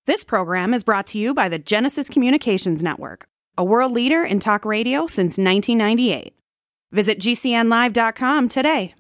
This program is brought to you by the Genesis Communications Network, a world leader in talk radio since 1998. Visit GCNlive.com today.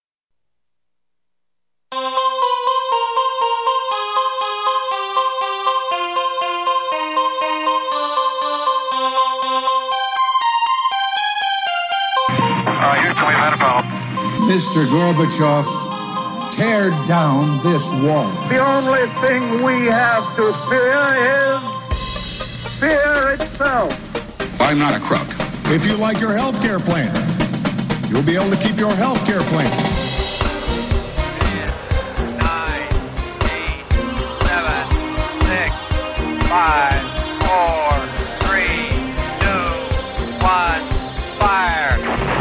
Here's 20 Metapel. Mr. Gorbachev, tear down this wall. The only thing we have to fear is fear itself. I'm not a crook. If you like your health care plan, you'll be able to keep your health care plan. 10, 9, 8, 7, 6, 5, 4, 3, 2, 1, fire.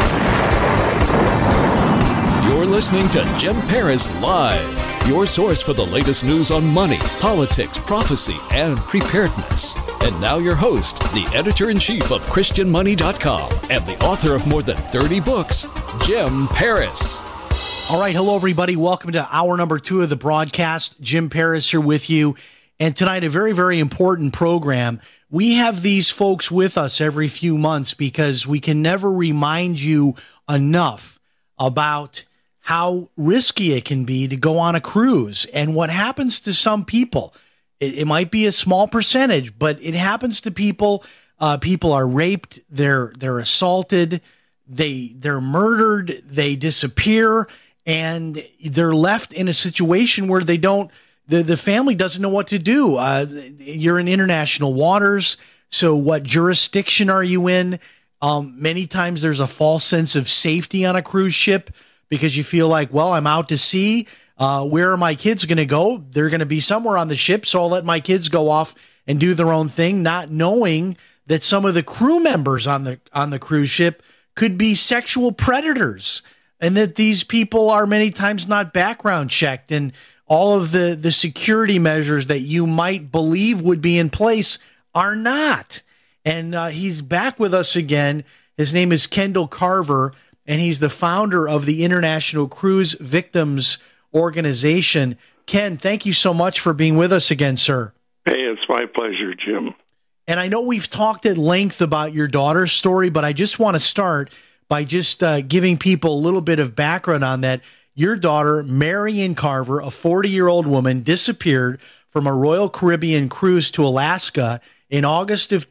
You're listening to Jim Paris Live, your source for the latest news on money, politics, prophecy, and preparedness. And now your host, the editor-in-chief of ChristianMoney.com and the author of more than 30 books, Jim Paris. All right, hello everybody. Welcome to hour number 2 of the broadcast. Jim Paris here with you. And tonight, a very, very important program. We have these folks with us every few months because we can never remind you enough about how risky it can be to go on a cruise and what happens to some people. It might be a small percentage, but it happens to people. People are raped, they're assaulted, they're murdered, they disappear, and they're left in a situation where they don't. The family doesn't know what to do. You're in international waters, so what jurisdiction are you in? Many times there's a false sense of safety on a cruise ship because you feel like, well, I'm out to sea. Where are my kids going to go? They're going to be somewhere on the ship, so I'll let my kids go off and do their own thing, not knowing that some of the crew members on the cruise ship could be sexual predators, and that these people are many times not background checked, and all of the security measures that you might believe would be in place are not. And he's back with us again. His name is Kendall Carver, and he's the founder of the International Cruise Victims Organization. Ken, thank you so much for being with us again, sir. Hey, it's my pleasure, Jim. And I know we've talked at length about your daughter's story, but I just want to start by just giving people a little bit of background on that. Your daughter, Marion Carver, a 40-year-old woman, disappeared from a Royal Caribbean cruise to Alaska in August of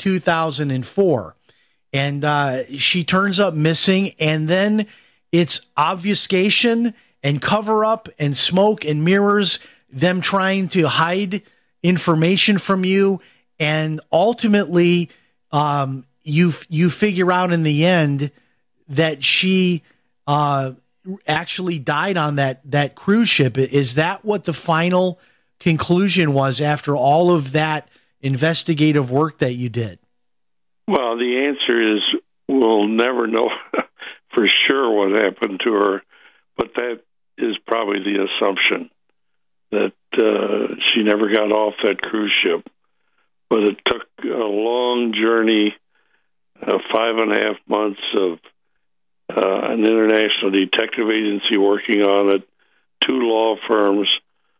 2004. And she turns up missing, and then it's obfuscation and cover up and smoke and mirrors, them trying to hide information from you. And ultimately, you figure out in the end that she actually died on that cruise ship. Is that what the final conclusion was after all of that investigative work that you did? Well, the answer is we'll never know for sure what happened to her, but that is probably the assumption, that she never got off that cruise ship. But it took a long journey, 5.5 months of an international detective agency working on it, 2 law firms,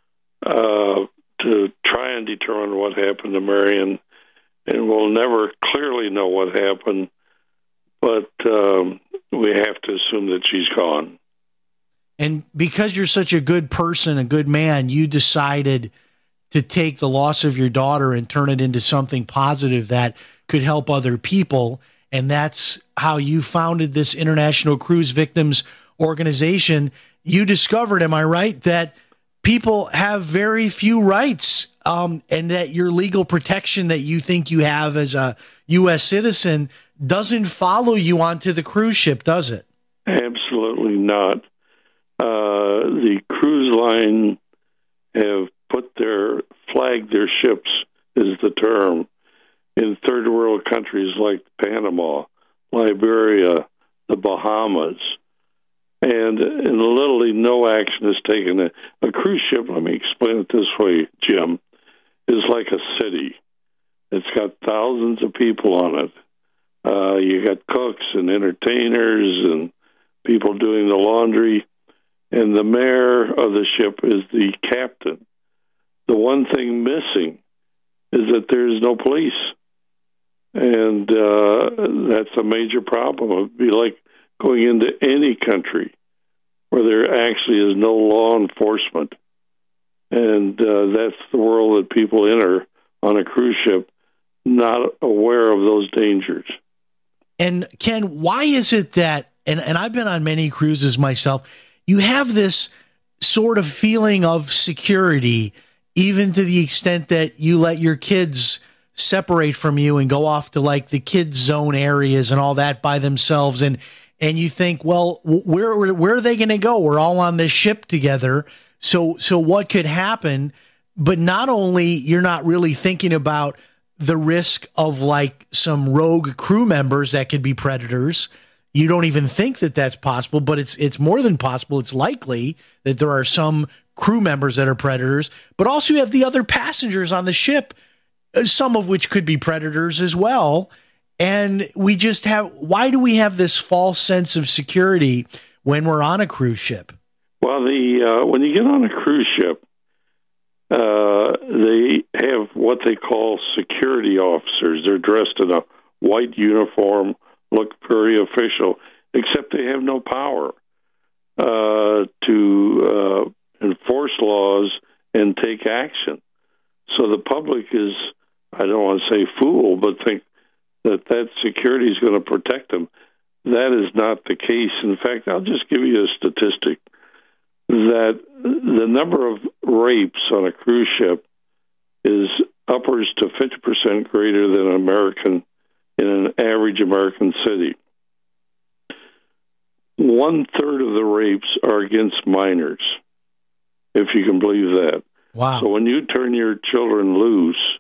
to try and determine what happened to Marion. And we'll never clearly know what happened, but we have to assume that she's gone. And because you're such a good person, a good man, you decided to take the loss of your daughter and turn it into something positive that could help other people. And that's how you founded this International Cruise Victims Organization. You discovered, am I right, that people have very few rights, and that your legal protection that you think you have as a U.S. citizen doesn't follow you onto the cruise ship, does it? Absolutely not. The cruise line have flagged their ships, is the term, in third world countries like Panama, Liberia, the Bahamas. And literally no action is taken. A cruise ship, let me explain it this way, Jim, is like a city. It's got thousands of people on it. You got cooks and entertainers and people doing the laundry. And the mayor of the ship is the captain. The one thing missing is that there's no police. And that's a major problem. It would be like going into any country where there actually is no law enforcement. And that's the world that people enter on a cruise ship, not aware of those dangers. And Ken, why is it that, and I've been on many cruises myself, you have this sort of feeling of security, even to the extent that you let your kids separate from you and go off to like the kids zone areas and all that by themselves. And you think, well, where are they going to go? We're all on this ship together. So what could happen? But not only you're not really thinking about the risk of like some rogue crew members that could be predators. You don't even think that that's possible, but it's more than possible. It's likely that there are some crew members that are predators, but also you have the other passengers on the ship, some of which could be predators as well. And why do we have this false sense of security when we're on a cruise ship? Well, when you get on a cruise ship, they have what they call security officers. They're dressed in a white uniform, look very official, except they have no power to enforce laws and take action. So the public is, I don't want to say fool, but think that security is going to protect them. That is not the case. In fact, I'll just give you a statistic that the number of rapes on a cruise ship is upwards to 50% greater than in an average American city. 1/3 of the rapes are against minors, if you can believe that. Wow. So when you turn your children loose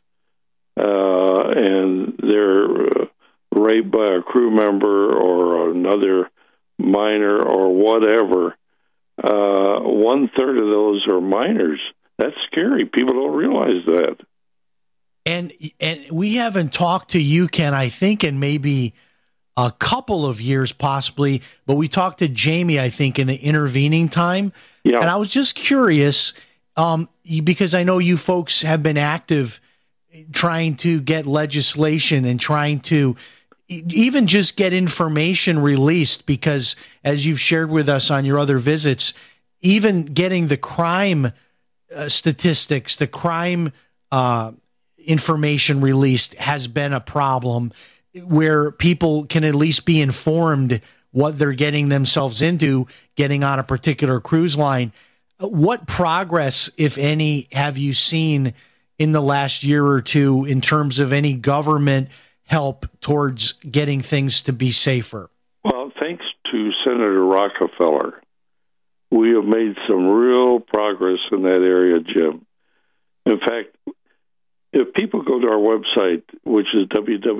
and they're raped by a crew member or another minor or whatever, 1/3 of those are minors. That's scary. People don't realize that. And we haven't talked to you, Ken, I think, in maybe a couple of years possibly, but we talked to Jamie, I think, in the intervening time. Yeah. And I was just curious, because I know you folks have been active trying to get legislation and trying to even just get information released, because as you've shared with us on your other visits, even getting the crime statistics, the crime information released has been a problem, where people can at least be informed what they're getting themselves into getting on a particular cruise line. What progress, if any, have you seen in the last year or two in terms of any government help towards getting things to be safer? Well, thanks to Senator Rockefeller, we have made some real progress in that area, Jim. In fact, if people go to our website, which is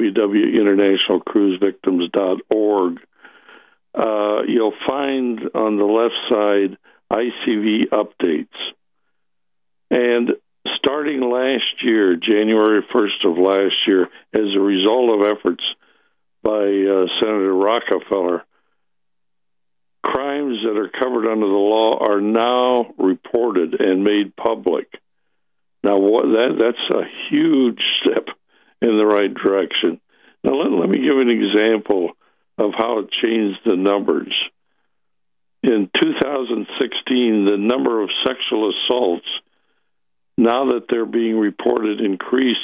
www.internationalcruisevictims.org, you'll find on the left side ICV updates. And starting last year, January 1st of last year, as a result of efforts by Senator Rockefeller, crimes that are covered under the law are now reported and made public. Now, that's a huge step in the right direction. Now, let me give an example of how it changed the numbers. In 2016, the number of sexual assaults, now that they're being reported, increased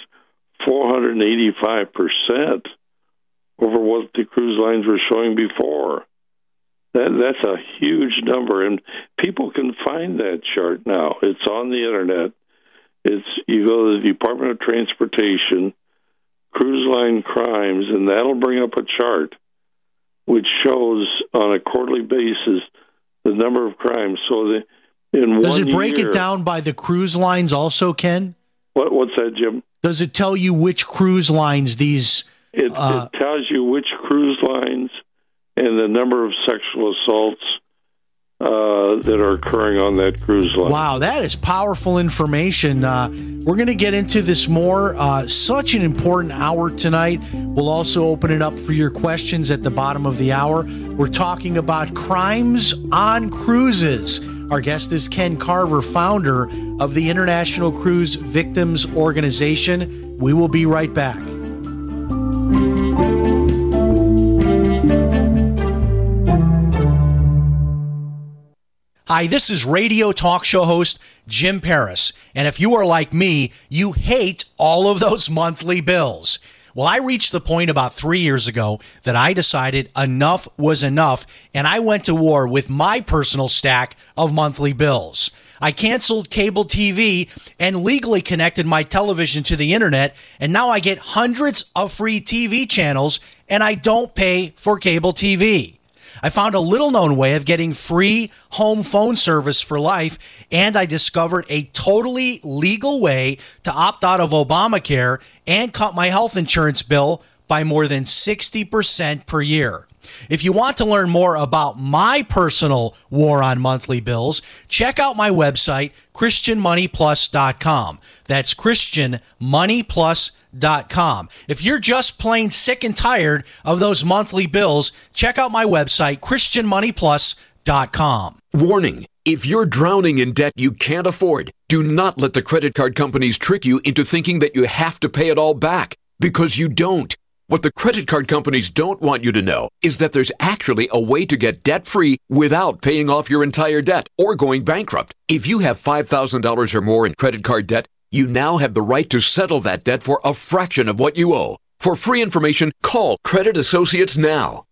485% over what the cruise lines were showing before. That's a huge number, and people can find that chart now. It's on the internet. You go to the Department of Transportation, Cruise Line Crimes, and that'll bring up a chart which shows on a quarterly basis the number of crimes. So does it break it down by the cruise lines also, Ken? What's that, Jim? Does it tell you which cruise lines these? It tells you which cruise lines and the number of sexual assaults that are occurring on that cruise line. Wow, that is powerful information. We're going to get into this more. Such an important hour tonight. We'll also open it up for your questions at the bottom of the hour. We're talking about crimes on cruises. Our guest is Ken Carver, founder of the International Cruise Victims Organization. We will be right back. Hi, this is radio talk show host Jim Paris. And if you are like me, you hate all of those monthly bills. Well, I reached the point about 3 years ago that I decided enough was enough, and I went to war with my personal stack of monthly bills. I canceled cable TV and legally connected my television to the internet, and now I get hundreds of free TV channels, and I don't pay for cable TV. I found a little-known way of getting free home phone service for life, and I discovered a totally legal way to opt out of Obamacare and cut my health insurance bill by more than 60% per year. If you want to learn more about my personal war on monthly bills, check out my website, ChristianMoneyPlus.com. That's ChristianMoneyPlus.com. If you're just plain sick and tired of those monthly bills, check out my website, ChristianMoneyPlus.com. Warning. If you're drowning in debt you can't afford, do not let the credit card companies trick you into thinking that you have to pay it all back, because you don't. What the credit card companies don't want you to know is that there's actually a way to get debt-free without paying off your entire debt or going bankrupt. If you have $5,000 or more in credit card debt, you now have the right to settle that debt for a fraction of what you owe. For free information, call Credit Associates now.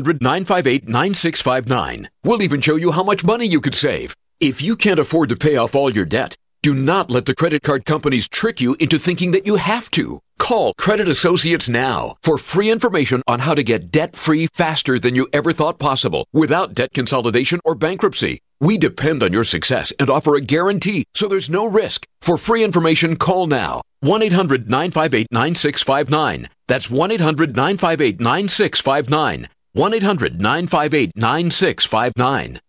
1-800-958-9659. We'll even show you how much money you could save. If you can't afford to pay off all your debt, do not let the credit card companies trick you into thinking that you have to. Call Credit Associates now for free information on how to get debt-free faster than you ever thought possible without debt consolidation or bankruptcy. We depend on your success and offer a guarantee, so there's no risk. For free information, call now. 1-800-958-9659. That's 1-800-958-9659. 1-800-958-9659.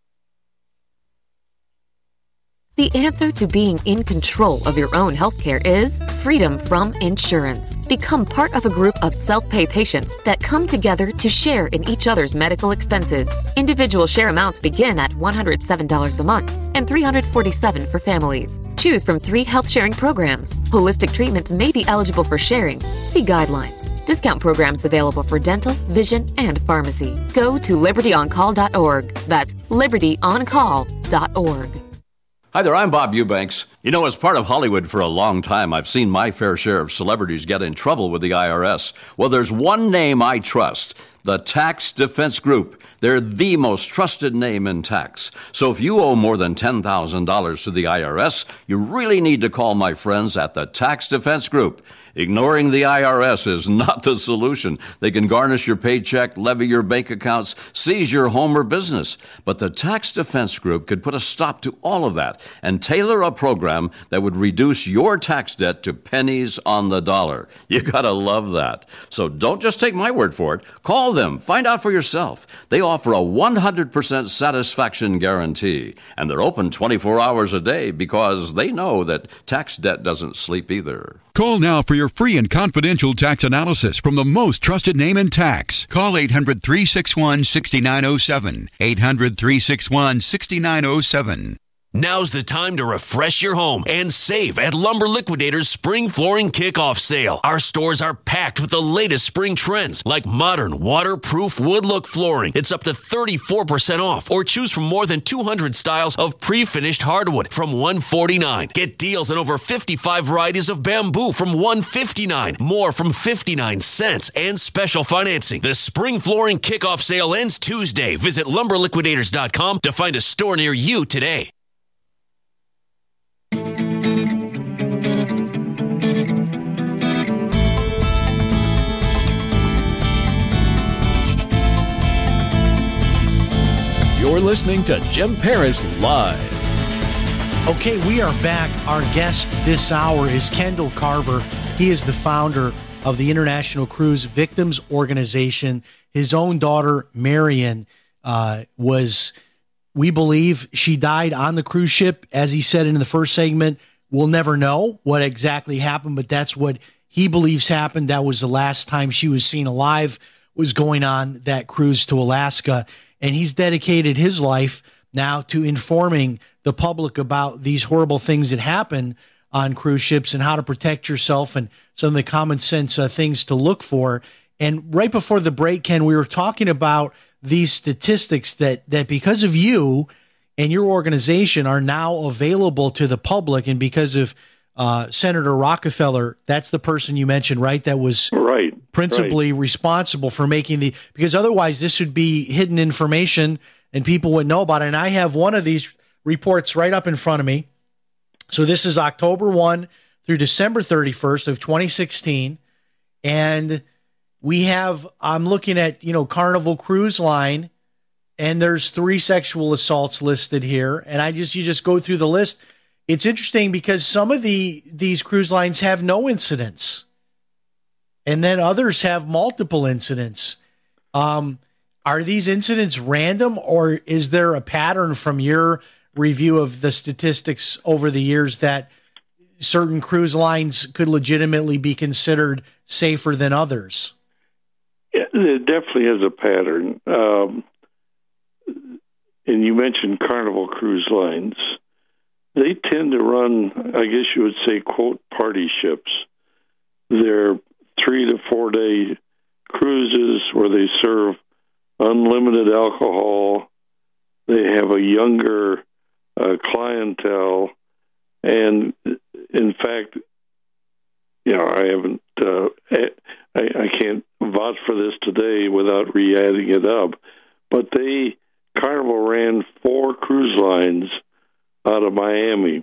The answer to being in control of your own healthcare is freedom from insurance. Become part of a group of self-pay patients that come together to share in each other's medical expenses. Individual share amounts begin at $107 a month and $347 for families. Choose from 3 health-sharing programs. Holistic treatments may be eligible for sharing. See guidelines. Discount programs available for dental, vision, and pharmacy. Go to libertyoncall.org. That's libertyoncall.org. Hi there, I'm Bob Eubanks. You know, as part of Hollywood for a long time, I've seen my fair share of celebrities get in trouble with the IRS. Well, there's one name I trust, the Tax Defense Group. They're the most trusted name in tax. So if you owe more than $10,000 to the IRS, you really need to call my friends at the Tax Defense Group. Ignoring the IRS is not the solution. They can garnish your paycheck, levy your bank accounts, seize your home or business. But the Tax Defense Group could put a stop to all of that and tailor a program that would reduce your tax debt to pennies on the dollar. You gotta love that. So don't just take my word for it. Call them. Find out for yourself. They offer a 100% satisfaction guarantee. And they're open 24 hours a day because they know that tax debt doesn't sleep either. Call now for your free and confidential tax analysis from the most trusted name in tax. Call 800-361-6907. 800-361-6907. Now's the time to refresh your home and save at Lumber Liquidators Spring Flooring Kickoff Sale. Our stores are packed with the latest spring trends like modern, waterproof wood look flooring. It's up to 34% off, or choose from more than 200 styles of pre-finished hardwood from $149. Get deals on over 55 varieties of bamboo from $159, more from 59 cents, and special financing. The Spring Flooring Kickoff Sale ends Tuesday. Visit LumberLiquidators.com to find a store near you today. You're listening to Jim Paris Live. Okay, we are back. Our guest this hour is Kendall Carver. He is the founder of the International Cruise Victims Organization. His own daughter, Marion, we believe she died on the cruise ship. As he said in the first segment, we'll never know what exactly happened, but that's what he believes happened. That was the last time she was seen alive, was going on that cruise to Alaska. And he's dedicated his life now to informing the public about these horrible things that happen on cruise ships and how to protect yourself and some of the common sense things to look for. And right before the break, Ken, we were talking about these statistics that because of you and your organization are now available to the public, and because of Senator Rockefeller, that's the person you mentioned, right? That was principally responsible for making because otherwise this would be hidden information and people wouldn't know about it. And I have one of these reports right up in front of me. So this is October 1 through December 31st of 2016. And I'm looking at, Carnival Cruise Line, and there's 3 sexual assaults listed here. And you just go through the list. It's interesting because some of these cruise lines have no incidents, and then others have multiple incidents. Are these incidents random, or is there a pattern from your review of the statistics over the years that certain cruise lines could legitimately be considered safer than others? Yeah, it definitely has a pattern. And you mentioned Carnival Cruise Lines. They tend to run, I guess you would say, quote, party ships. They're 3 to 4 day cruises where they serve unlimited alcohol. They have a younger clientele. And in fact, I haven't, I can't vouch for this today without re-adding it up, but Carnival ran 4 cruise lines out of Miami.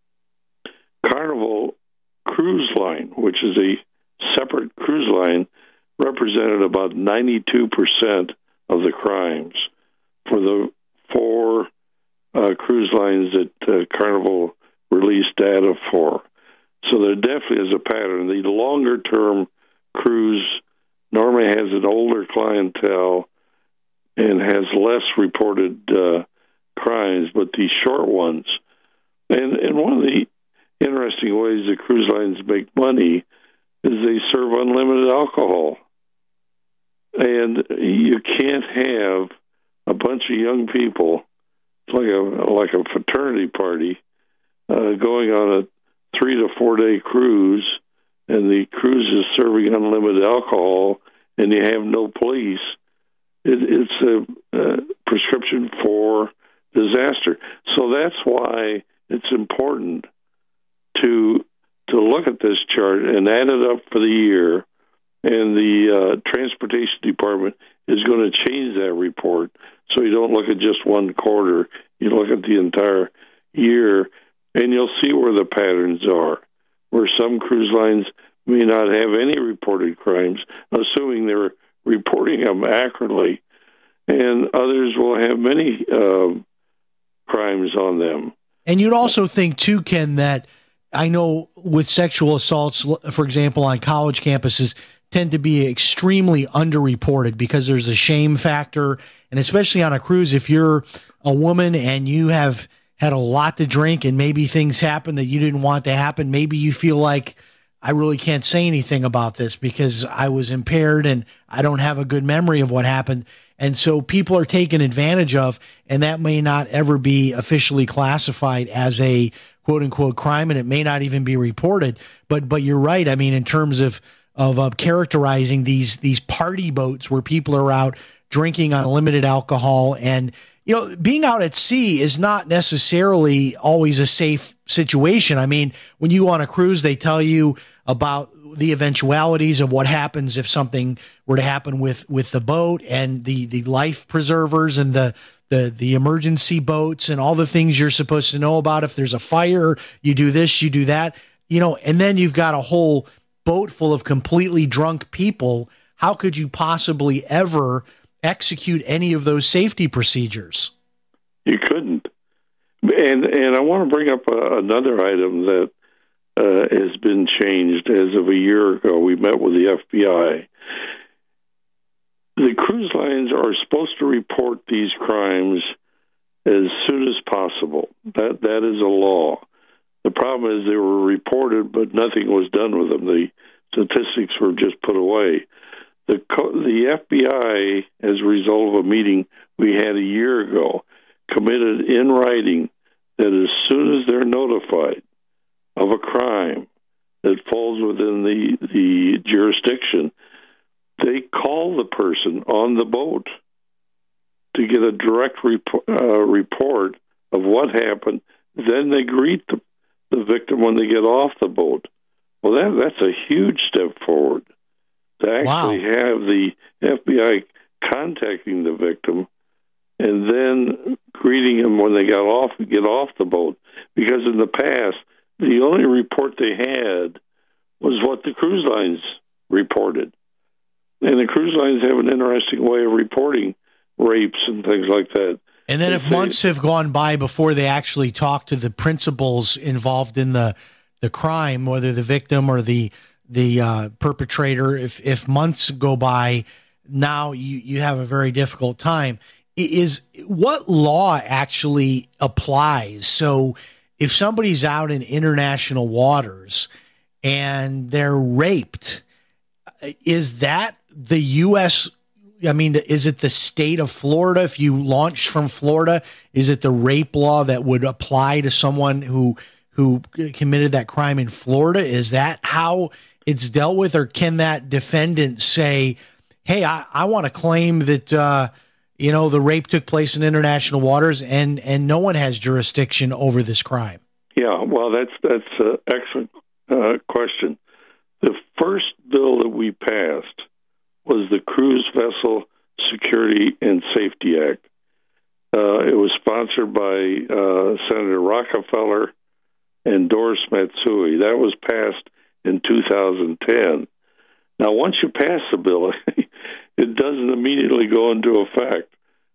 Carnival Cruise Line, which is a separate cruise line, represented about 92% of the crimes for the 4 cruise lines that Carnival released data for. So there definitely is a pattern. The longer-term cruise normally has an older clientele and has less reported crimes, but these short ones. And one of the interesting ways the cruise lines make money is they serve unlimited alcohol. And you can't have a bunch of young people, it's like a fraternity party, going on a 3 to 4 day cruise, and the cruise is serving unlimited alcohol, and you have no police. It's a prescription for disaster. So that's why it's important to look at this chart and add it up for the year. And the Transportation Department is going to change that report, so you don't look at just one quarter. You look at the entire year, and you'll see where the patterns are, where some cruise lines may not have any reported crimes, assuming they're reporting them accurately, and others will have many crimes on them. And you'd also think, too, Ken, that I know with sexual assaults, for example, on college campuses, tend to be extremely underreported because there's a shame factor. And especially on a cruise, if you're a woman and you have had a lot to drink and maybe things happen that you didn't want to happen, maybe you feel like, I really can't say anything about this because I was impaired and I don't have a good memory of what happened. And so people are taken advantage of, and that may not ever be officially classified as a quote unquote crime, and it may not even be reported. But you're right. I mean, in terms of characterizing these party boats where people are out drinking unlimited alcohol, and being out at sea is not necessarily always a safe situation. I mean, when you go on a cruise, they tell you about the eventualities of what happens if something were to happen with the boat, and the life preservers and the emergency boats and all the things you're supposed to know about. If there's a fire, you do this, you do that, and then you've got a whole boat full of completely drunk people. How could you possibly ever execute any of those safety procedures? You couldn't. And I want to bring up another item that has been changed as of a year ago. We met with the FBI. The cruise lines are supposed to report these crimes as soon as possible. That is a law. The problem is they were reported, but nothing was done with them. The statistics were just put away. The FBI, as a result of a meeting we had a year ago, committed in writing that as soon as they're notified of a crime that falls within the jurisdiction, they call the person on the boat to get a direct report of what happened. Then they greet the victim when they get off the boat. Well, that's a huge step forward to actually have the FBI contacting the victim and then greeting him when they get off the boat. Because in the past, the only report they had was what the cruise lines reported. And the cruise lines have an interesting way of reporting rapes and things like that. And then if months have gone by before they actually talk to the principals involved in the crime, whether the victim or the perpetrator, if months go by, now you have a very difficult time. Is what law actually applies? So if somebody's out in international waters and they're raped, is that the U.S.? I mean, is it the state of Florida? If you launched from Florida, is it the rape law that would apply to someone who committed that crime in Florida? Is that how it's dealt with? Or can that defendant say, hey, I want to claim that, the rape took place in international waters and no one has jurisdiction over this crime? Yeah, well, that's an excellent question. The first bill that we passed was the Cruise Vessel Security and Safety Act. It was sponsored by Senator Rockefeller and Doris Matsui. That was passed in 2010. Now, once you pass the bill, it doesn't immediately go into effect.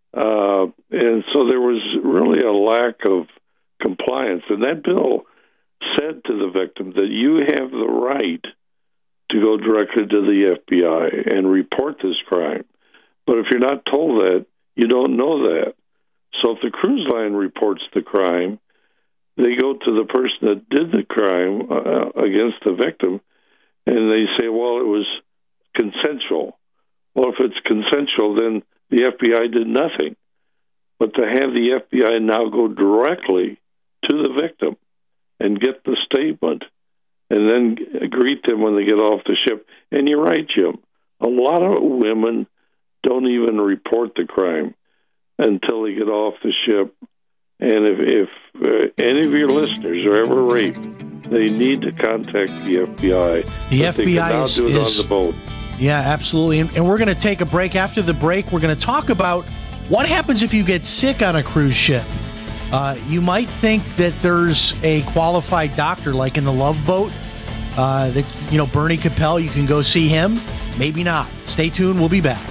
And so there was really a lack of compliance. And that bill said to the victim that you have the right to go directly to the FBI and report this crime. But if you're not told that, you don't know that. So if the cruise line reports the crime, they go to the person that did the crime against the victim, and they say, well, it was consensual. Well, if it's consensual, then the FBI did nothing. But to have the FBI now go directly to the victim and get the statement and then greet them when they get off the ship. And you're right, Jim. A lot of women don't even report the crime until they get off the ship. And if any of your listeners are ever raped, they need to contact the FBI. The FBI they can now do it on the boat. Yeah, absolutely. And we're going to take a break. After the break, we're going to talk about what happens if you get sick on a cruise ship. You might think that there's a qualified doctor, like in the Love Boat, that Bernie Capel, you can go see him. Maybe not. Stay tuned. We'll be back.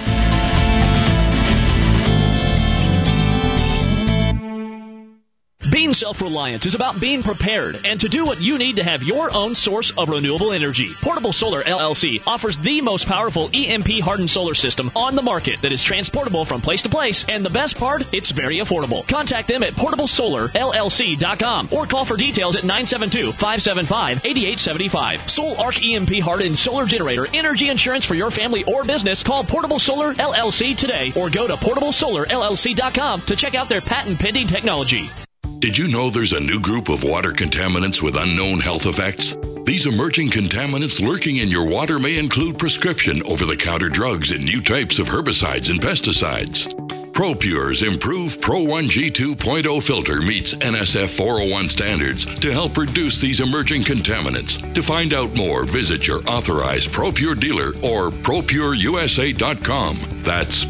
Being self-reliant is about being prepared and to do what you need to have your own source of renewable energy. Portable Solar LLC offers the most powerful EMP-hardened solar system on the market that is transportable from place to place, and the best part, it's very affordable. Contact them at portablesolarllc.com or call for details at 972-575-8875. Sol Arc EMP-hardened solar generator energy insurance for your family or business. Call Portable Solar LLC today or go to portablesolarllc.com to check out their patent-pending technology. Did you know there's a new group of water contaminants with unknown health effects? These emerging contaminants lurking in your water may include prescription over-the-counter drugs and new types of herbicides and pesticides. ProPure's improved Pro 1G 2.0 filter meets NSF 401 standards to help reduce these emerging contaminants. To find out more, visit your authorized ProPure dealer or ProPureUSA.com. That's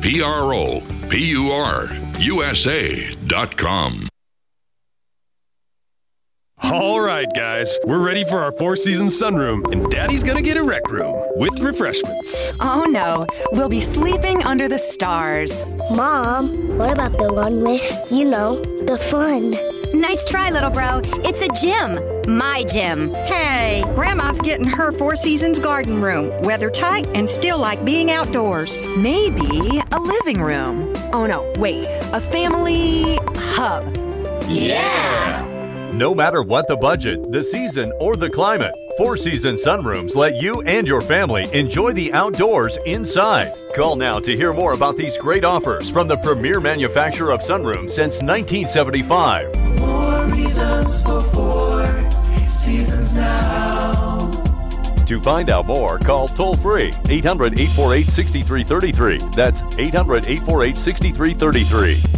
ProPureUSA.com. All right, guys, we're ready for our four-season sunroom, and Daddy's gonna get a rec room with refreshments. Oh, no. We'll be sleeping under the stars. Mom, what about the one with, the fun? Nice try, little bro. It's a gym. My gym. Hey, Grandma's getting her Four Seasons garden room. Weather tight and still like being outdoors. Maybe a living room. Oh, no, wait. A family hub. Yeah! No matter what the budget, the season, or the climate, Four Seasons Sunrooms let you and your family enjoy the outdoors inside. Call now to hear more about these great offers from the premier manufacturer of sunrooms since 1975. 4 reasons for 4 Seasons now. To find out more, call toll-free 800-848-6333. That's 800-848-6333.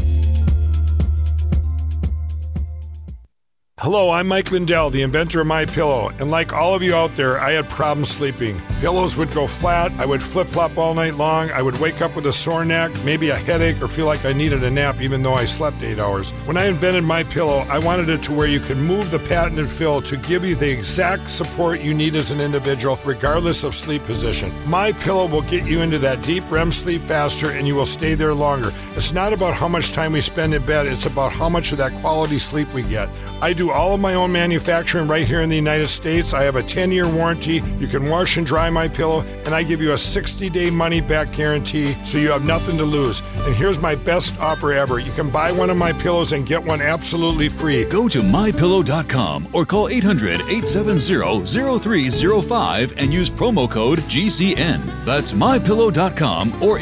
Hello, I'm Mike Lindell, the inventor of MyPillow, and like all of you out there, I had problems sleeping. Pillows would go flat, I would flip-flop all night long, I would wake up with a sore neck, maybe a headache, or feel like I needed a nap even though I slept 8 hours. When I invented MyPillow, I wanted it to where you could move the patented fill to give you the exact support you need as an individual, regardless of sleep position. MyPillow will get you into that deep REM sleep faster, and you will stay there longer. It's not about how much time we spend in bed, it's about how much of that quality sleep we get. I do all of my own manufacturing right here in the United States. I have a 10-year warranty. You can wash and dry my pillow, and I give you a 60-day money-back guarantee, so you have nothing to lose. And here's my best offer ever. You can buy one of my pillows and get one absolutely free. Go to MyPillow.com or call 800-870-0305 and use promo code GCN. That's MyPillow.com or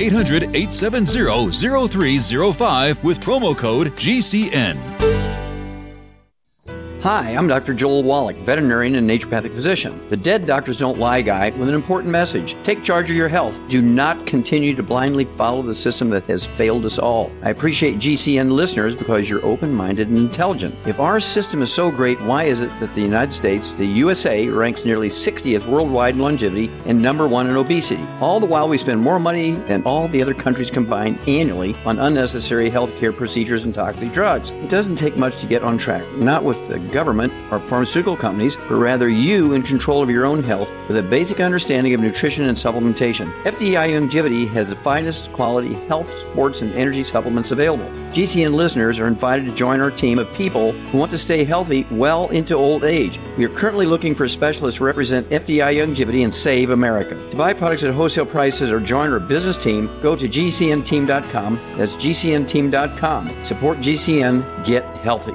800-870-0305 with promo code GCN. Hi, I'm Dr. Joel Wallach, veterinarian and naturopathic physician. The Dead Doctors Don't Lie guy with an important message. Take charge of your health. Do not continue to blindly follow the system that has failed us all. I appreciate GCN listeners because you're open-minded and intelligent. If our system is so great, why is it that the United States, the USA, ranks nearly 60th worldwide in longevity and number 1 in obesity? All the while we spend more money than all the other countries combined annually on unnecessary healthcare procedures and toxic drugs. It doesn't take much to get on track. Not with the government or pharmaceutical companies, but rather you in control of your own health with a basic understanding of nutrition and supplementation. FDI Longevity has the finest quality health, sports, and energy supplements available. GCN listeners are invited to join our team of people who want to stay healthy well into old age. We are currently looking for specialists to represent FDI Longevity and Save America. To buy products at wholesale prices or join our business team, go to GCNteam.com. That's GCNteam.com. Support GCN. Get healthy.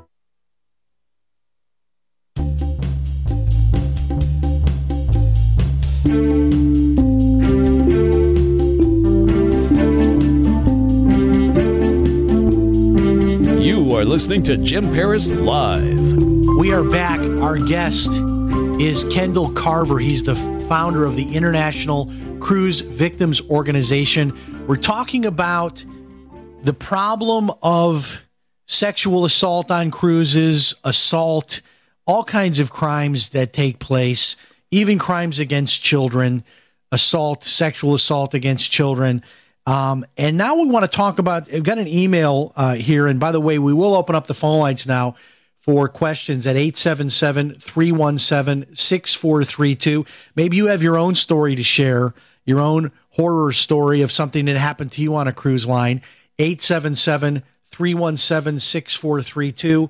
You are listening to Jim Paris Live. We are back. Our guest is Kendall Carver. He's the founder of the International Cruise Victims Organization. We're talking about the problem of sexual assault on cruises, assault, all kinds of crimes that take place, even crimes against children, assault, sexual assault against children. And now we want to talk about, I've got an email here. And by the way, we will open up the phone lines now for questions at 877-317-6432. Maybe you have your own story to share, your own horror story of something that happened to you on a cruise line. 877-317-6432,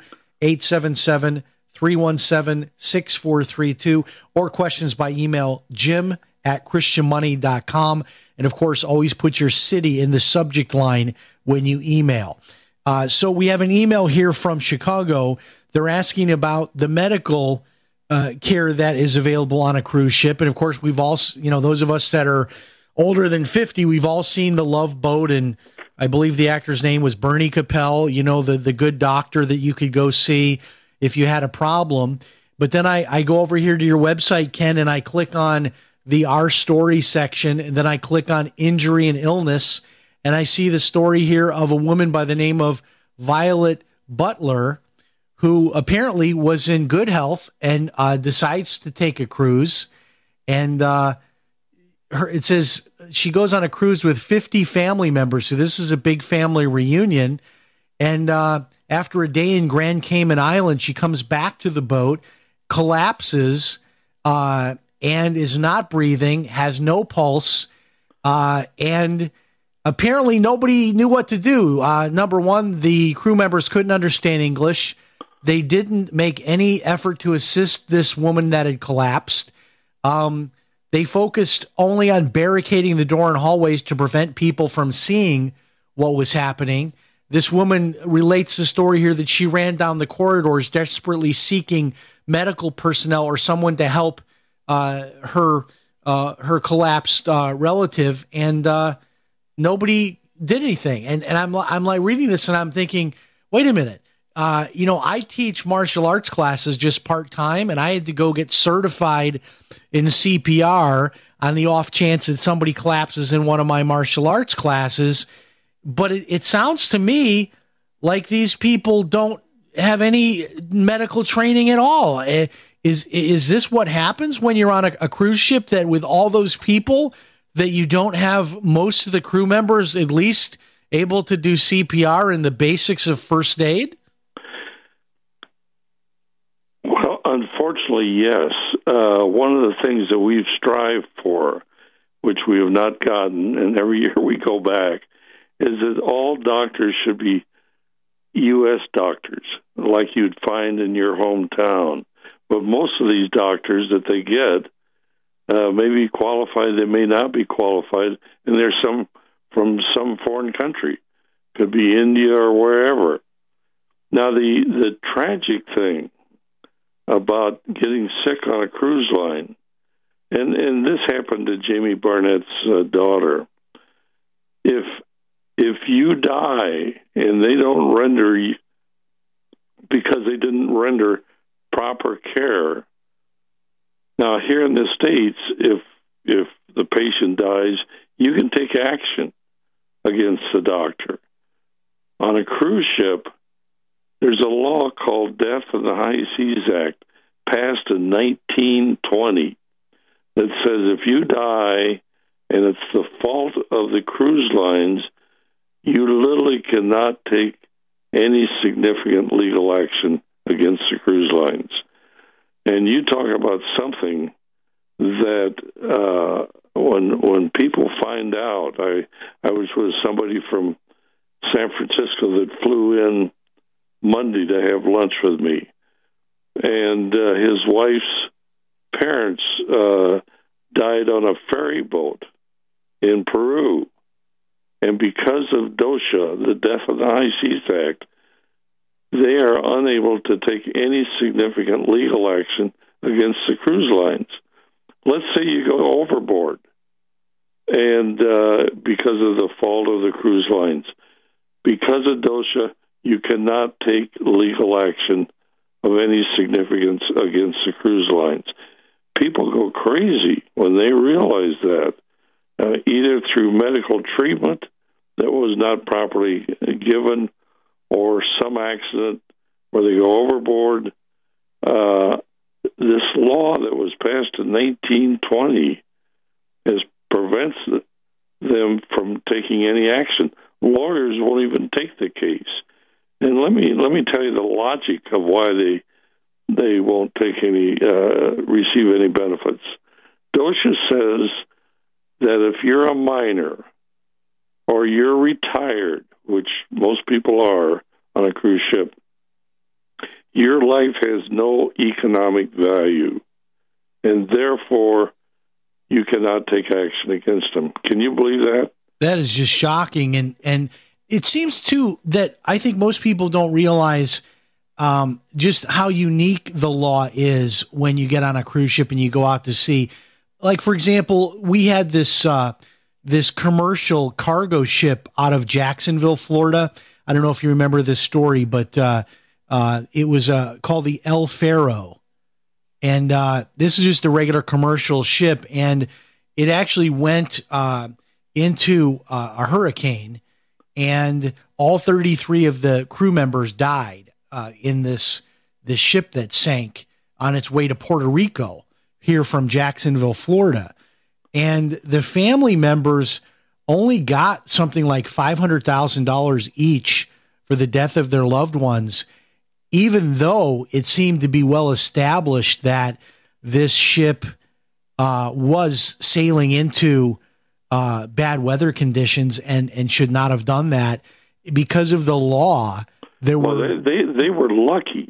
877-317-6432, or questions by email, jim@christianmoney.com. And, of course, always put your city in the subject line when you email. So we have an email here from Chicago. They're asking about the medical care that is available on a cruise ship. And, of course, we've all, those of us that are older than 50, we've all seen The Love Boat. And I believe the actor's name was Bernie Capel, the good doctor that you could go see if you had a problem. But then I go over here to your website, Ken, and I click on the Our Story section, and then I click on Injury and Illness, and I see the story here of a woman by the name of Violet Butler, who apparently was in good health and decides to take a cruise. And it says she goes on a cruise with 50 family members, so this is a big family reunion. And after a day in Grand Cayman Island, she comes back to the boat, collapses, and is not breathing, has no pulse, and apparently nobody knew what to do. Number one, the crew members couldn't understand English. They didn't make any effort to assist this woman that had collapsed. They focused only on barricading the door and hallways to prevent people from seeing what was happening. This woman relates the story here that she ran down the corridors desperately seeking medical personnel or someone to help her collapsed relative, and nobody did anything. And I'm like reading this, and I'm thinking, wait a minute, I teach martial arts classes just part-time, and I had to go get certified in CPR on the off chance that somebody collapses in one of my martial arts classes. But it sounds to me like these people don't have any medical training at all. Is this what happens when you're on a cruise ship, that with all those people that you don't have most of the crew members at least able to do CPR and the basics of first aid? Well, unfortunately, yes. One of the things that we've strived for, which we have not gotten, and every year we go back, is that all doctors should be U.S. doctors, like you'd find in your hometown. But most of these doctors that they get may be qualified, they may not be qualified, and there's some from some foreign country. Could be India or wherever. Now, the tragic thing about getting sick on a cruise line, and this happened to Jamie Barnett's daughter. If you die and they don't render you, because they didn't render proper care. Now, here in the States, if the patient dies, you can take action against the doctor. On a cruise ship, there's a law called Death in the High Seas Act, passed in 1920, that says if you die and it's the fault of the cruise lines, you literally cannot take any significant legal action against the cruise lines. And you talk about something that when people find out, I was with somebody from San Francisco that flew in Monday to have lunch with me, and his wife's parents died on a ferry boat in Peru. And because of DOSHA, the Death of the High Seas Act, they are unable to take any significant legal action against the cruise lines. Let's say you go overboard, and because of the fault of the cruise lines, because of DOSHA, you cannot take legal action of any significance against the cruise lines. People go crazy when they realize that, either through medical treatment that was not properly given or some accident where they go overboard. This law that was passed in 1920 prevents them from taking any action. Lawyers won't even take the case. And let me tell you the logic of why they won't take any receive any benefits. DOSHA says that if you're a minor or you're retired, which most people are on a cruise ship, your life has no economic value, and therefore you cannot take action against them. Can you believe that? That is just shocking. And it seems, too, that I think most people don't realize just how unique the law is when you get on a cruise ship and you go out to sea. Like, for example, we had this commercial cargo ship out of Jacksonville, Florida. I don't know if you remember this story, but it was called the El Faro. And this is just a regular commercial ship, and it actually went into a hurricane, and all 33 of the crew members died in this ship that sank on its way to Puerto Rico, here from Jacksonville, Florida. And the family members only got something like $500,000 each for the death of their loved ones, even though it seemed to be well established that this ship was sailing into bad weather conditions and should not have done that because of the law. They were lucky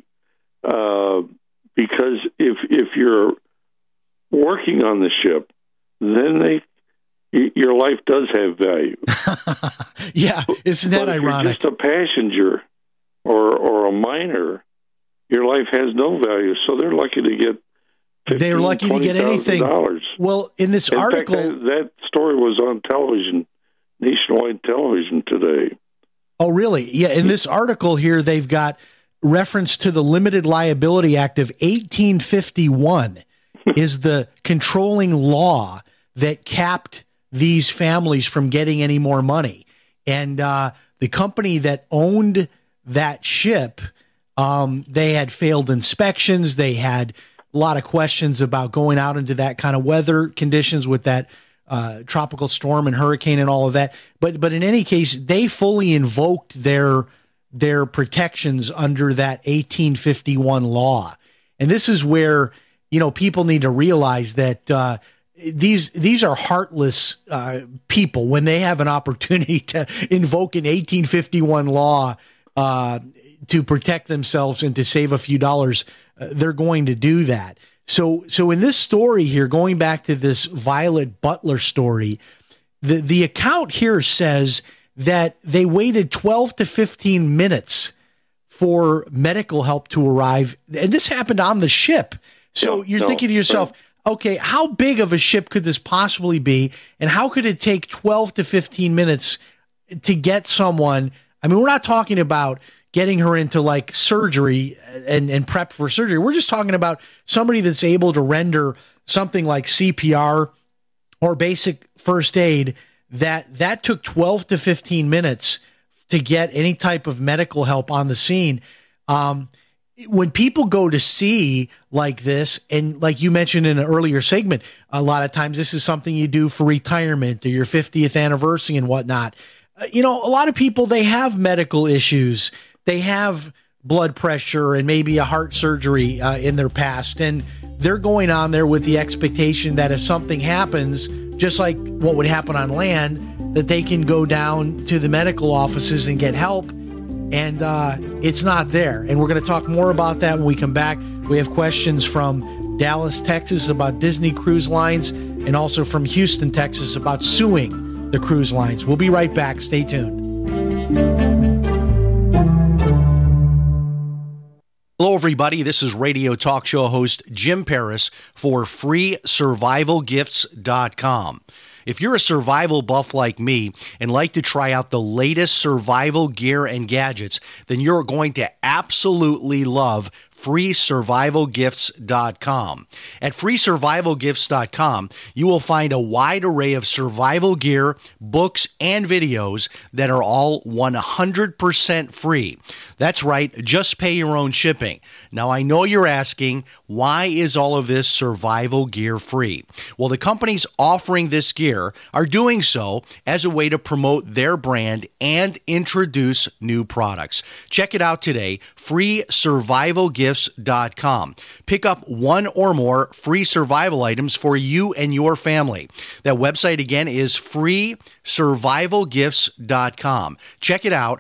because if you're working on the ship, then your life does have value. Yeah, isn't that ironic? If you're just a passenger or a minor, your life has no value. So they're lucky to get They're lucky to get anything. Well, in this article... fact, that story was on television, nationwide television today. Oh, really? Yeah, in this article here, they've got reference to the Limited Liability Act of 1851 is the controlling law that capped these families from getting any more money. And the company that owned that ship, they had failed inspections. They had a lot of questions about going out into that kind of weather conditions with that tropical storm and hurricane and all of that. But in any case, they fully invoked their protections under that 1851 law. And this is where, people need to realize that these are heartless people. When they have an opportunity to invoke an 1851 law to protect themselves and to save a few dollars, they're going to do that. So in this story here, going back to this Violet Butler story, the account here says that they waited 12 to 15 minutes for medical help to arrive. And this happened on the ship. So you're thinking to yourself, okay, how big of a ship could this possibly be? And how could it take 12 to 15 minutes to get someone? I mean, we're not talking about getting her into like surgery and prep for surgery. We're just talking about somebody that's able to render something like CPR or basic first aid that took 12 to 15 minutes to get any type of medical help on the scene. When people go to sea like this, and like you mentioned in an earlier segment, a lot of times this is something you do for retirement or your 50th anniversary and whatnot. A lot of people, they have medical issues. They have blood pressure and maybe a heart surgery in their past. And they're going on there with the expectation that if something happens, just like what would happen on land, that they can go down to the medical offices and get help. And it's not there. And we're going to talk more about that when we come back. We have questions from Dallas, Texas about Disney Cruise Lines, and also from Houston, Texas about suing the cruise lines. We'll be right back. Stay tuned. Hello, everybody. This is radio talk show host Jim Paris for FreeSurvivalGifts.com. If you're a survival buff like me and like to try out the latest survival gear and gadgets, then you're going to absolutely love FreeSurvivalGifts.com. At FreeSurvivalGifts.com, you will find a wide array of survival gear, books, and videos that are all 100% free. That's right, just pay your own shipping. Now, I know you're asking, why is all of this survival gear free? Well, the companies offering this gear are doing so as a way to promote their brand and introduce new products. Check it out today, FreeSurvivalGifts.com. Pick up one or more free survival items for you and your family. That website again is FreeSurvivalGifts.com. Check it out,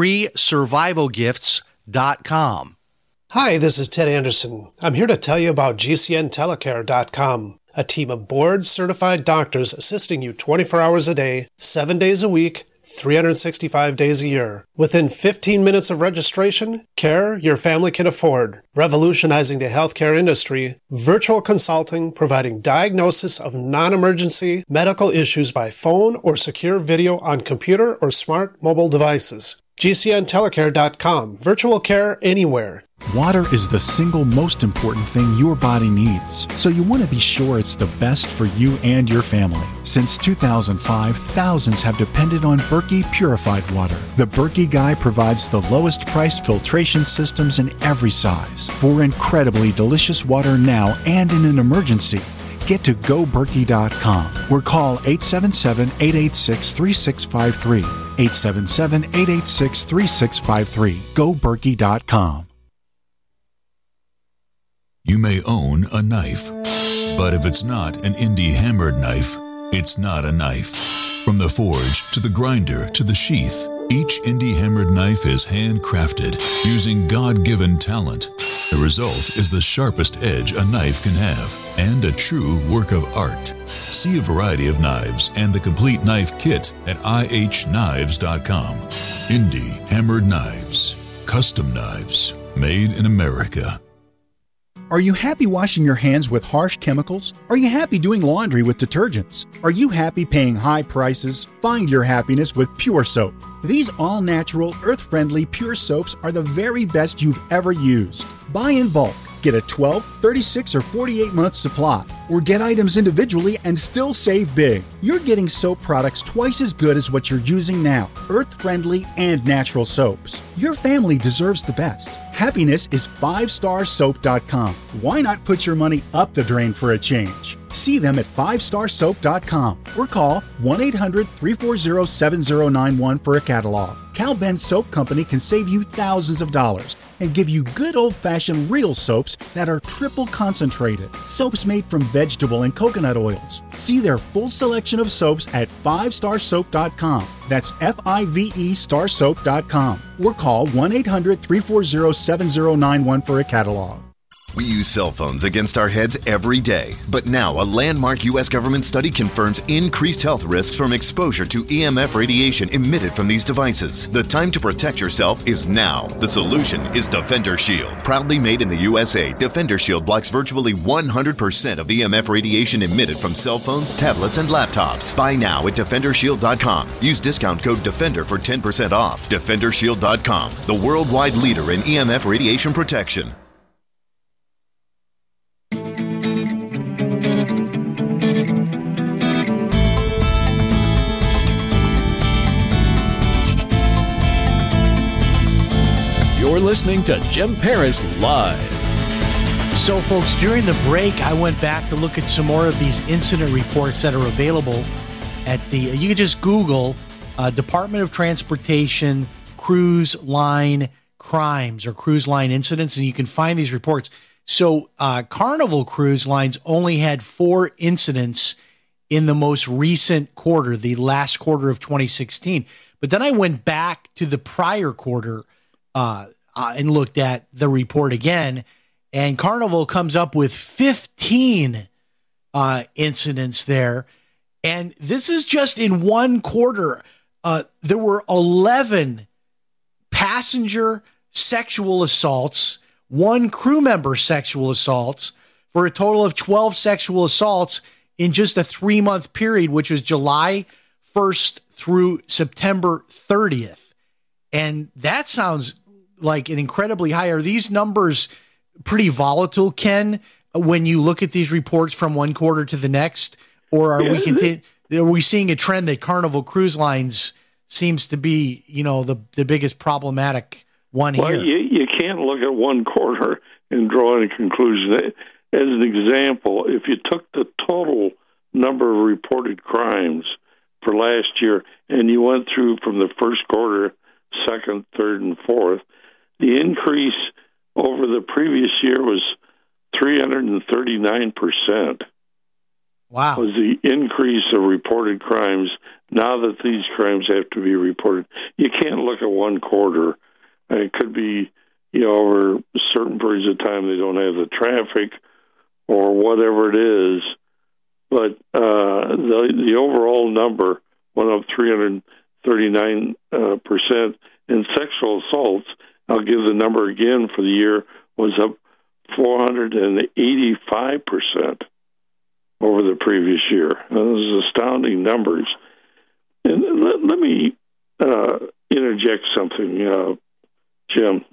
FreeSurvivalGifts.com. Hi, this is Ted Anderson. I'm here to tell you about GCNTelecare.com, a team of board-certified doctors assisting you 24 hours a day, 7 days a week, 365 days a year. Within 15 minutes of registration, care your family can afford. Revolutionizing the healthcare industry, virtual consulting providing diagnosis of non-emergency medical issues by phone or secure video on computer or smart mobile devices. GCNTelecare.com. Virtual care anywhere. Water is the single most important thing your body needs, so you want to be sure it's the best for you and your family. Since 2005, thousands have depended on Berkey purified water. The Berkey Guy provides the lowest priced filtration systems in every size. For incredibly delicious water now and in an emergency, get to GoBerkey.com or call 877-886-3653. 877-886-3653. GoBerkey.com. You may own a knife, but if it's not an indie hammered knife, it's not a knife. From the forge to the grinder to the sheath, each indie hammered knife is handcrafted using God-given talent. The result is the sharpest edge a knife can have and a true work of art. See a variety of knives and the complete knife kit at ihknives.com. Indie hammered knives, custom knives, made in America. Are you happy washing your hands with harsh chemicals? Are you happy doing laundry with detergents? Are you happy paying high prices? Find your happiness with Pure Soap. These all-natural, earth-friendly Pure Soaps are the very best you've ever used. Buy in bulk. Get a 12, 36, or 48-month supply, or get items individually and still save big. You're getting soap products twice as good as what you're using now, earth-friendly and natural soaps. Your family deserves the best. Happiness is 5starsoap.com. Why not put your money up the drain for a change? See them at 5starsoap.com or call 1-800-340-7091 for a catalog. Cal Ben Soap Company can save you thousands of dollars and give you good old-fashioned real soaps that are triple concentrated. Soaps made from vegetable and coconut oils. See their full selection of soaps at 5starsoap.com. That's F-I-V-E starsoap.com. Or call 1-800-340-7091 for a catalog. We use cell phones against our heads every day, but now a landmark U.S. government study confirms increased health risks from exposure to EMF radiation emitted from these devices. The time to protect yourself is now. The solution is Defender Shield. Proudly made in the USA, Defender Shield blocks virtually 100% of EMF radiation emitted from cell phones, tablets, and laptops. Buy now at DefenderShield.com. Use discount code DEFENDER for 10% off. DefenderShield.com, the worldwide leader in EMF radiation protection. You're listening to Jim Paris Live. So, folks, during the break, I went back to look at some more of these incident reports that are available at the, you can just Google Department of Transportation cruise line crimes or cruise line incidents, and you can find these reports. So, Carnival Cruise Lines only had 4 incidents in the most recent quarter, the last quarter of 2016. But then I went back to the prior quarter and looked at the report again, and Carnival comes up with 15 incidents there. And this is just in one quarter. There were 11 passenger sexual assaults, 1 crew member sexual assaults, for a total of 12 sexual assaults in just a 3-month period, which was July 1st through September 30th. And that sounds like an incredibly high. Are these numbers pretty volatile, Ken, when you look at these reports from one quarter to the next? Or are we seeing a trend that Carnival Cruise Lines seems to be, the biggest problematic one here? Well, you can't look at one quarter and draw any conclusion. As an example, if you took the total number of reported crimes for last year and you went through from the first quarter, second, third, and fourth, the increase over the previous year was 339%. Wow. Was the increase of reported crimes now that these crimes have to be reported. You can't look at one quarter. It could be, over certain periods of time they don't have the traffic or whatever it is. But the overall number went up 339%. And sexual assaults, I'll give the number again for the year, was up 485% over the previous year. Those are astounding numbers. And let me interject something, Jim.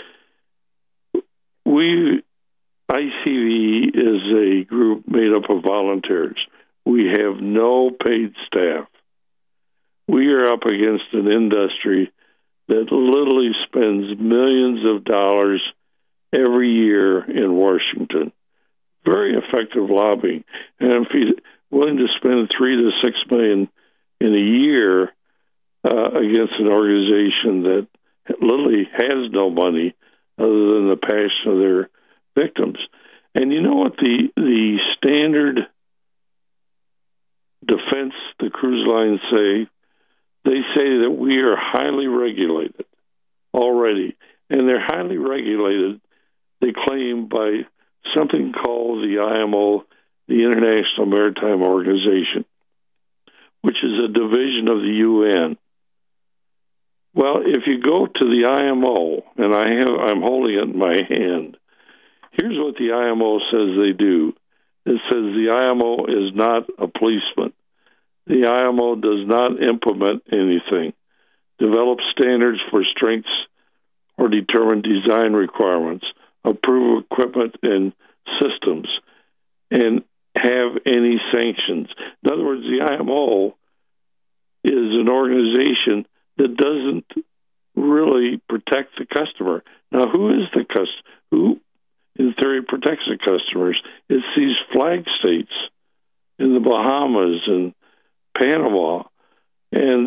ICV is a group made up of volunteers. We have no paid staff. We are up against an industry that literally spends millions of dollars every year in Washington. Very effective lobbying. And if you're willing to spend $3 to $6 million in a year against an organization that literally has no money other than the passion of their victims. And you know what the standard defense the cruise lines say? They say that we are highly regulated already. And they're highly regulated, they claim, by something called the IMO, the International Maritime Organization, which is a division of the UN. Well, if you go to the IMO, and I'm holding it in my hand, Here's what the IMO says they do. It says the IMO is not a policeman. The IMO does not implement anything, develop standards for strengths or determine design requirements, approve equipment and systems, and have any sanctions. In other words, the IMO is an organization that doesn't really protect the customer. Now, who is the customer? Who, in theory, protects the customers? It's these flag states in the Bahamas and Panama, and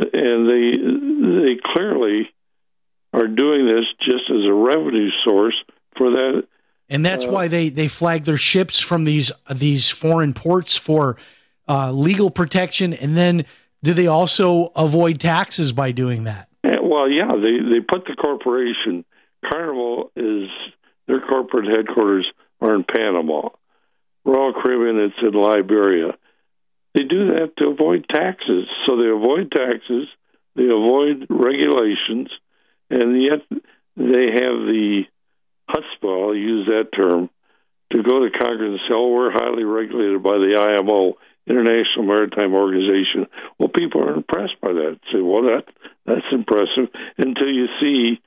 they clearly are doing this just as a revenue source for that. And that's why they flag their ships from these foreign ports for legal protection. And then do they also avoid taxes by doing that? Well, yeah, they put the corporation. Carnival is their corporate headquarters are in Panama. Royal Caribbean, it's in Liberia. They do that to avoid taxes. So they avoid taxes, they avoid regulations, and yet they have the chutzpah, I'll use that term, to go to Congress and say, oh, we're highly regulated by the IMO, International Maritime Organization. Well, people are impressed by that. Say, well, that's impressive, until you see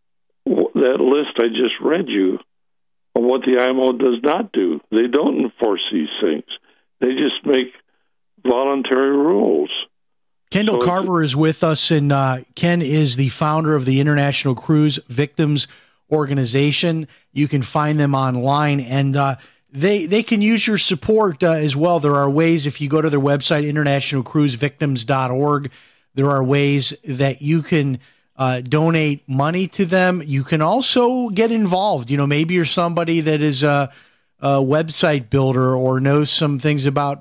that list I just read you of what the IMO does not do. They don't enforce these things. They just make voluntary rules. Kendall Carver is with us, and Ken is the founder of the International Cruise Victims Organization. You can find them online, and they can use your support as well. There are ways, if you go to their website, internationalcruisevictims.org, there are ways that you can donate money to them. You can also get involved. You know, maybe you're somebody that is a website builder or knows some things about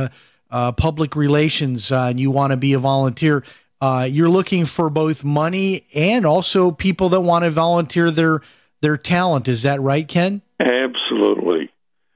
public relations, and you want to be a volunteer. You're looking for both money and also people that want to volunteer their talent. Is that right, Ken? Absolutely.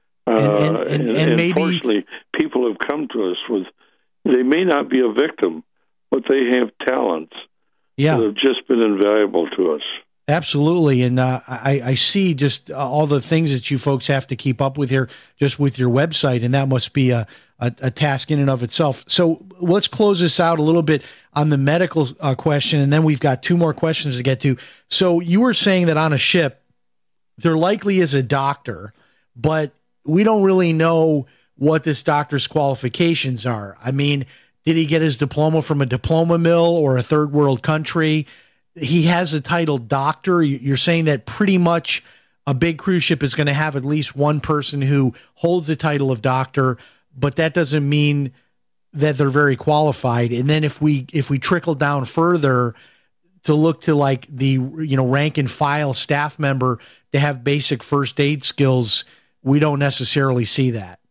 And maybe, unfortunately, people have come to us with, they may not be a victim, but they have talents that have just been invaluable to us. Absolutely. And I see just all the things that you folks have to keep up with here just with your website, and that must be a task in and of itself. So let's close this out a little bit on the medical question, and then we've got two more questions to get to. So you were saying that on a ship, there likely is a doctor, but we don't really know what this doctor's qualifications are. I mean, did he get his diploma from a diploma mill or a third world country? He has a title doctor. You're saying that pretty much a big cruise ship is going to have at least one person who holds the title of doctor, but that doesn't mean that they're very qualified. And then if we trickle down further to look to like the rank and file staff member to have basic first aid skills, we don't necessarily see that.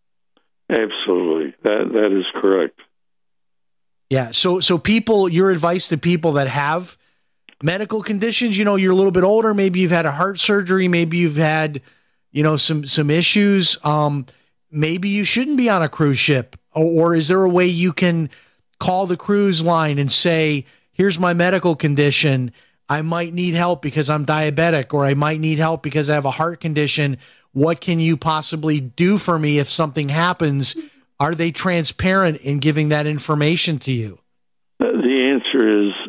Absolutely. That is correct. Yeah. So people, your advice to people that have medical conditions, you're a little bit older, maybe you've had a heart surgery, maybe you've had, some issues. Maybe you shouldn't be on a cruise ship, or is there a way you can call the cruise line and say, here's my medical condition. I might need help because I'm diabetic, or I might need help because I have a heart condition. What can you possibly do for me if something happens? Are they transparent in giving that information to you? The answer is,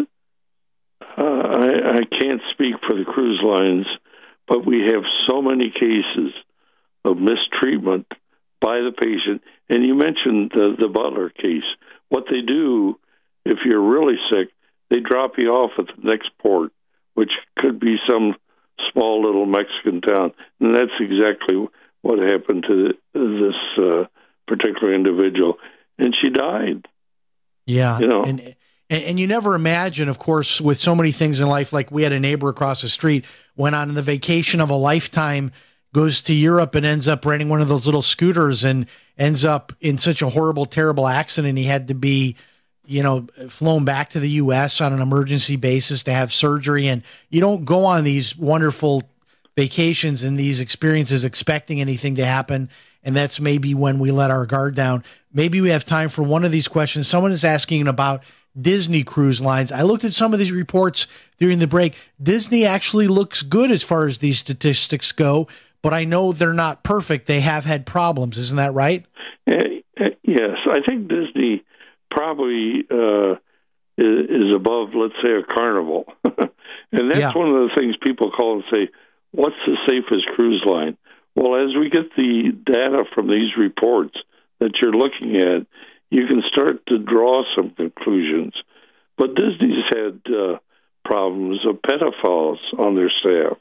I can't speak for the cruise lines, but we have so many cases of mistreatment by the patient. And you mentioned the Butler case. What they do, if you're really sick, they drop you off at the next port, which could be some small little Mexican town. And that's exactly what happened to this particular individual. And she died. Yeah. And you never imagine, of course, with so many things in life, like we had a neighbor across the street, went on the vacation of a lifetime, goes to Europe and ends up renting one of those little scooters and ends up in such a horrible, terrible accident. He had to be, flown back to the U.S. on an emergency basis to have surgery. And you don't go on these wonderful vacations and these experiences expecting anything to happen. And that's maybe when we let our guard down. Maybe we have time for one of these questions. Someone is asking about Disney Cruise Lines. I looked at some of these reports during the break. Disney actually looks good as far as these statistics go, but I know they're not perfect. They have had problems. Isn't that right? Yes. I think Disney probably is above, let's say, a Carnival. And that's one of the things people call and say, what's the safest cruise line? Well, as we get the data from these reports that you're looking at, you can start to draw some conclusions. But Disney's had problems of pedophiles on their staff.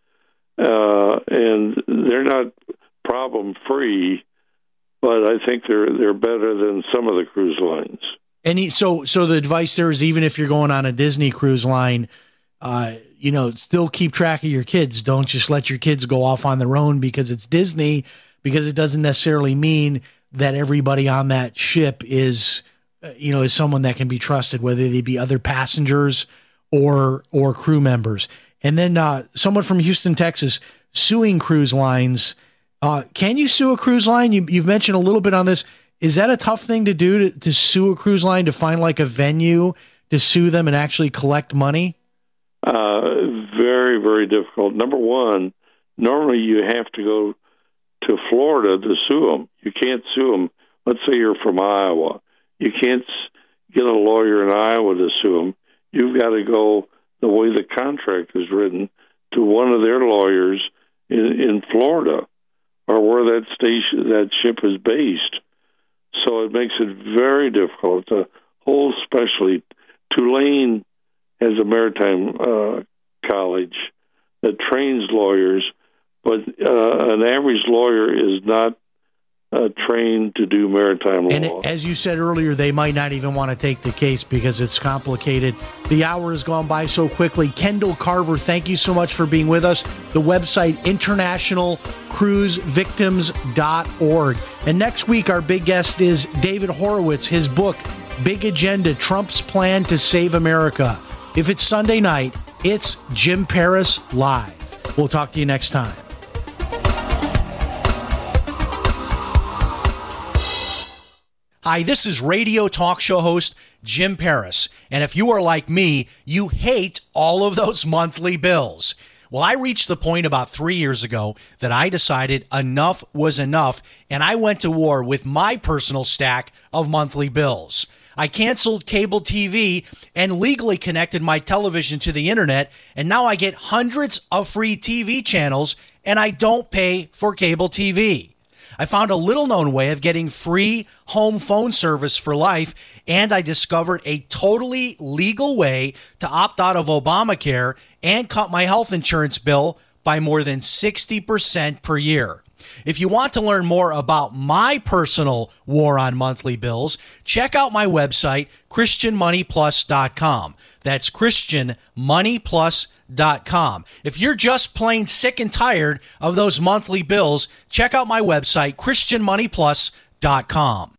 And they're not problem-free, but I think they're better than some of the cruise lines. And so the advice there is, even if you're going on a Disney cruise line, still keep track of your kids. Don't just let your kids go off on their own because it's Disney, because it doesn't necessarily mean that everybody on that ship is someone that can be trusted, whether they be other passengers or crew members. And then someone from Houston, Texas, suing cruise lines. Can you sue a cruise line? You've mentioned a little bit on this. Is that a tough thing to do, to sue a cruise line, to find like a venue to sue them and actually collect money? Very, very difficult. Number one, normally you have to go to Florida to sue them. You can't sue them. Let's say you're from Iowa. You can't get a lawyer in Iowa to sue them. You've got to go the way the contract is written to one of their lawyers in Florida, or where that ship is based. So it makes it very difficult. It's a whole specialty. Tulane has a maritime college that trains lawyers, but an average lawyer is not trained to do maritime law. And as you said earlier, they might not even want to take the case because it's complicated. The hour has gone by so quickly. Kendall Carver, thank you so much for being with us. The website, internationalcruisevictims.org. And next week, our big guest is David Horowitz. His book, Big Agenda, Trump's Plan to Save America. If it's Sunday night, it's Jim Paris Live. We'll talk to you next time. Hi, this is radio talk show host Jim Paris. And if you are like me, you hate all of those monthly bills. Well, I reached the point about 3 years ago that I decided enough was enough, and I went to war with my personal stack of monthly bills. I canceled cable TV and legally connected my television to the internet, and now I get hundreds of free TV channels, and I don't pay for cable TV. I found a little-known way of getting free home phone service for life, and I discovered a totally legal way to opt out of Obamacare and cut my health insurance bill by more than 60% per year. If you want to learn more about my personal war on monthly bills, check out my website, ChristianMoneyPlus.com. That's ChristianMoneyPlus.com. If you're just plain sick and tired of those monthly bills, check out my website, ChristianMoneyPlus.com.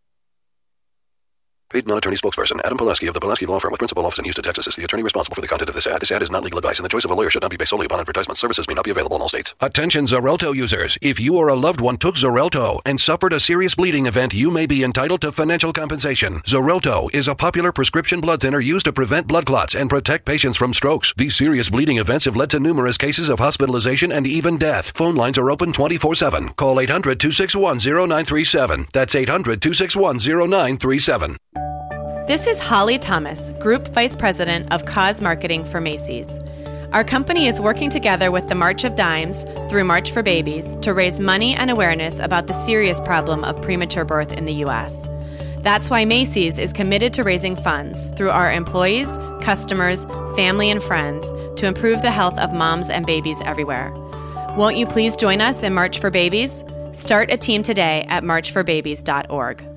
Paid non-attorney spokesperson Adam Pulaski of the Pulaski Law Firm with principal office in Houston, Texas is the attorney responsible for the content of this ad. This ad is not legal advice, and the choice of a lawyer should not be based solely upon advertisement. Services may not be available in all states. Attention Xarelto users. If you or a loved one took Xarelto and suffered a serious bleeding event, you may be entitled to financial compensation. Xarelto is a popular prescription blood thinner used to prevent blood clots and protect patients from strokes. These serious bleeding events have led to numerous cases of hospitalization and even death. Phone lines are open 24/7. Call 800-261-0937. That's 800-261-0937. This is Holly Thomas, Group Vice President of Cause Marketing for Macy's. Our company is working together with the March of Dimes through March for Babies to raise money and awareness about the serious problem of premature birth in the U.S. That's why Macy's is committed to raising funds through our employees, customers, family, and friends to improve the health of moms and babies everywhere. Won't you please join us in March for Babies? Start a team today at marchforbabies.org.